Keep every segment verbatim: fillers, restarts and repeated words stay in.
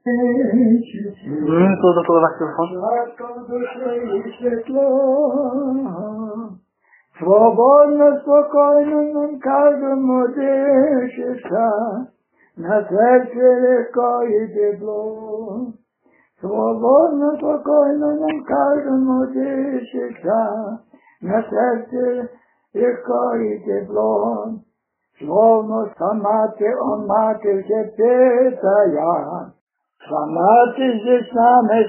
Mm, todo, todo las cosas. Свободно, спокойно нам кажемо дишиться, на серці легко і тепло. Свободно, спокойно нам кажемо дишиться, на серці легко і тепло. Словно сама ти, о мати, все питає, сама ти здесь нами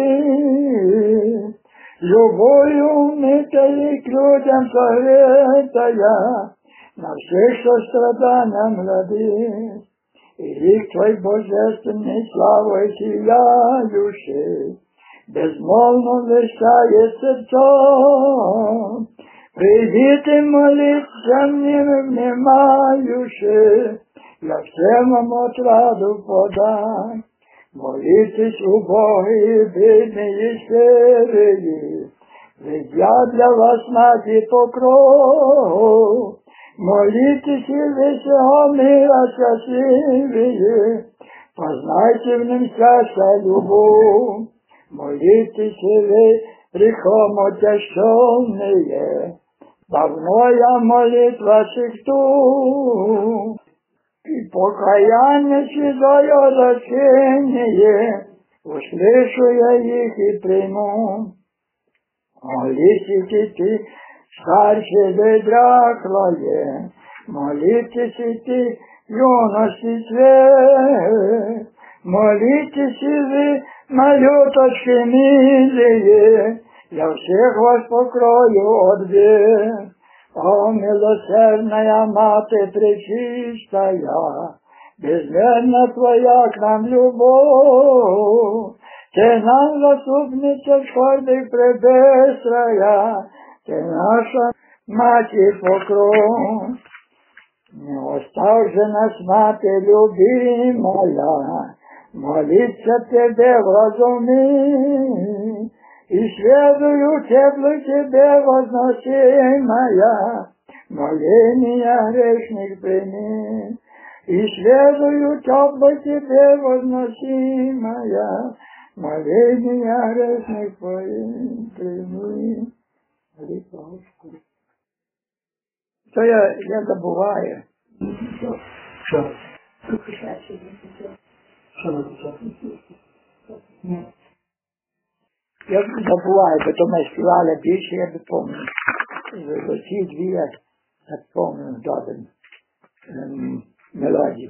стоїть, любою умитая к людям согретая, на всех, что страданиям радость, и лик твой божественной славой сияющий, безмолвно вещает сердцом. Приди ты молиться мне внимающий, я всем вам отраду подам. Молитесь, убогие, бедные, серые, ведь я для вас мать и покров. Молитесь, и весего мира счастливые, познайте в нем счастье любовь. Молитесь, и вы грехом отягченные, давно я молитва жду. И покаяние святое рачение, услышу я их и приму. Молитесь и ты, старше дряхлое, молитесь и ты, юности цвет, молитесь и вы, малюточки милые, я всех вас покрою от бед. О, милосердная Мать пречистая, безмерно Твоя к нам любовь, Ты нам заступница скорби пребестрая, Ты наша Мать и покров. Не оставь же нас, Мать любимая, молиться Тебе вразуми, и следую тепло Тебе возносимая, моления грешник прими. И следую тепло Тебе возносимая, моления грешник прими. То я, я забуваю. Що? Я забуваю, бо то ми співали більше, я не пам'ятаю. Оці дві я так пам'ятаю добре ем, мелодію.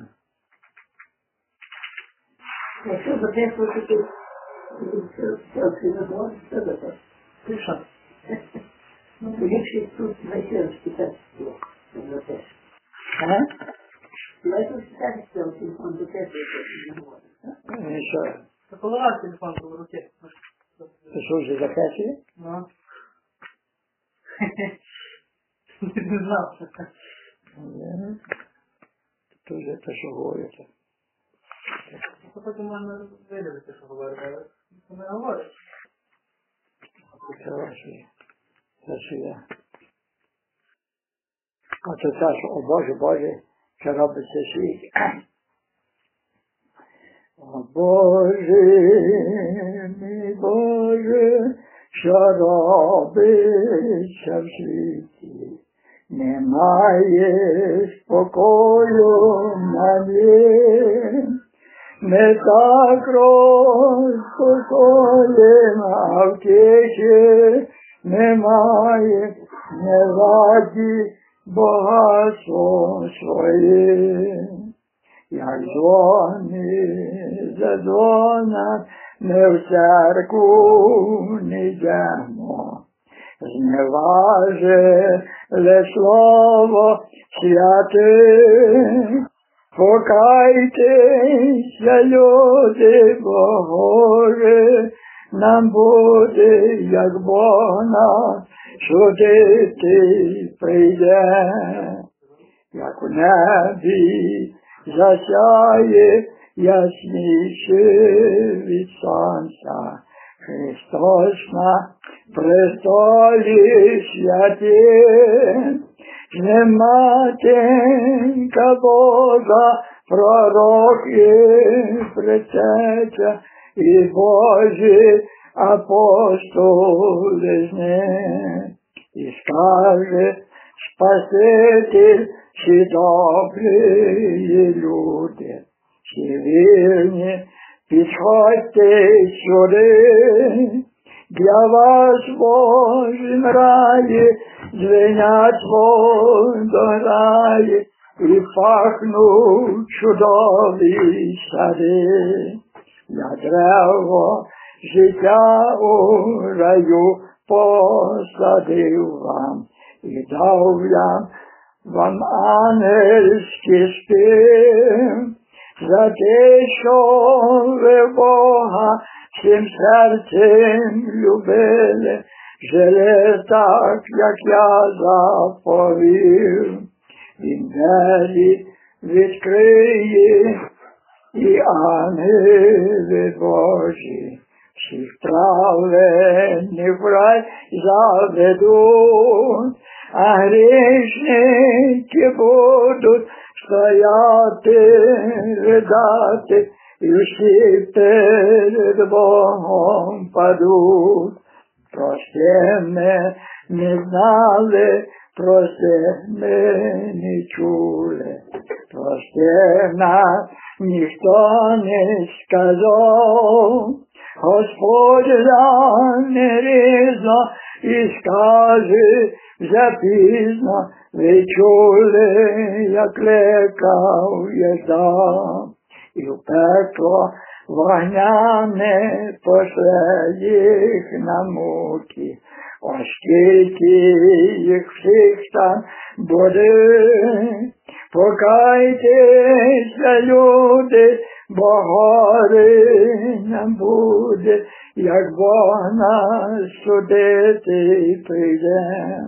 Якщо записувати, то це не було, що це? Ти що? Ну, якщо тут майстерські тексти, то записує. Ага? Майстерські тексти, то телефон записує, то не було. І що? Це поливав телефон в руки. Ти що вже записує? Ну. Не знав, що це. Ні. Це вже те, що говорите. Це потім можна видавити, що говорить, але це не говорить. Це ваше. Це що я. Оце те, що, о Боже, Боже, що робиться світ. О Боже, мій Боже, що робиться в світі, немає спокою мені, не так розпокоєна, а втечі немає, не раді багатство своє. Як дзвони задзвонять, ми в церкву не йдемо. Зневажили слово святе, покайтеся, люди, бо горе нам буде, як Бог нас судити прийде. Як у небі засяє ясніше від сонця, Христос на престолі святим, не матінка Божа пророк і предтеча, і Божі апостоли з ним. І скаже Спаситель, чи добрі люди, чи вірні, підходьте сюди, для вас Божим раї дзвенять водораї і пахнуть чудові сади. Я древо життя у раю посадив вам і дав я вам ангельський спів, за те, що ви Бога всім серцем любили, жили так, як я заповів. Він двері відкриє, і ангели Божі всіх праведних в рай заведуть, а грішники будуть стояти, ридати, і всі перед Богом падуть. Прости ми не знали, прости ми не чули, прости нас ніхто не сказав. Господь замирізно і скаже запізно, ви чули, як лекав Єзда, і в пекло вогняне пошле їх на муки. Оскільки їх всіх там буде, покайтеся, люди, бо горе нам буде, як Бог нас судити прийде.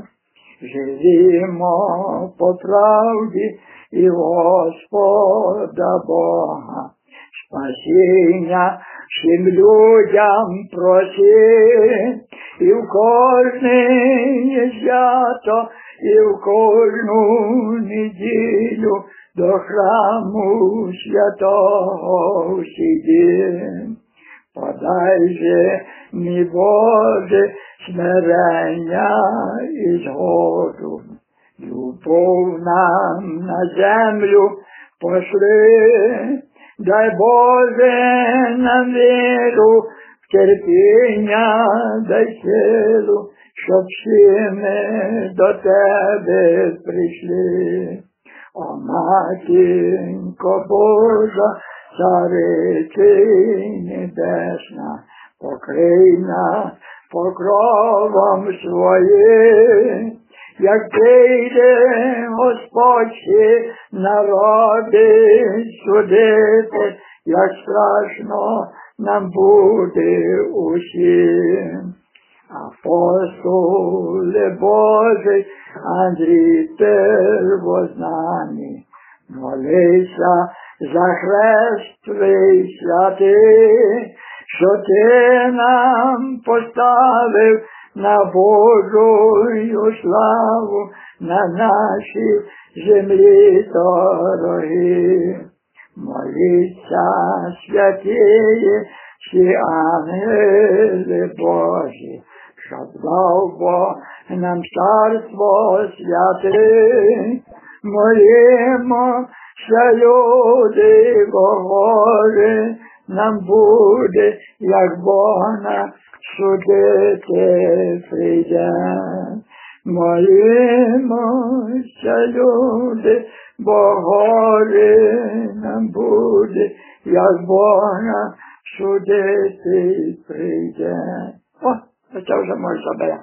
Живімо по правді і Господа Бога, спасіння всім людям проси, і в кожне свято, і в кожну неділю до храму святого сидім. Подай же, мій Боже, смирення і згоду, любов нам на землю пошли, дай Боже нам віру, терпіння дай силу, щоб всі ми до Тебе прийшли. О, Матінко Божа, Цариці небесна, покрий нас покровом своїм, як прийде Господь всі народи судити, як страшно нам буде усім. Апостоли Божий, Андрій первознаний, молися за хрест твій святий, що ти нам поставив на Божую славу, на нашій землі дорогі. Моліться, святії, всі ангели Божі, щоб дав Бог нам царство святе. Молімося, люди, бо горе нам буде, як Бог нас судити прийде. Молімося, люди, бо горе нам буде, як Бог нас судити прийде. О, це вже може забирати.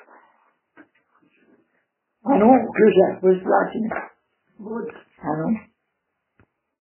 А ну, Кюзе, ви сплачені. Будь. А ну.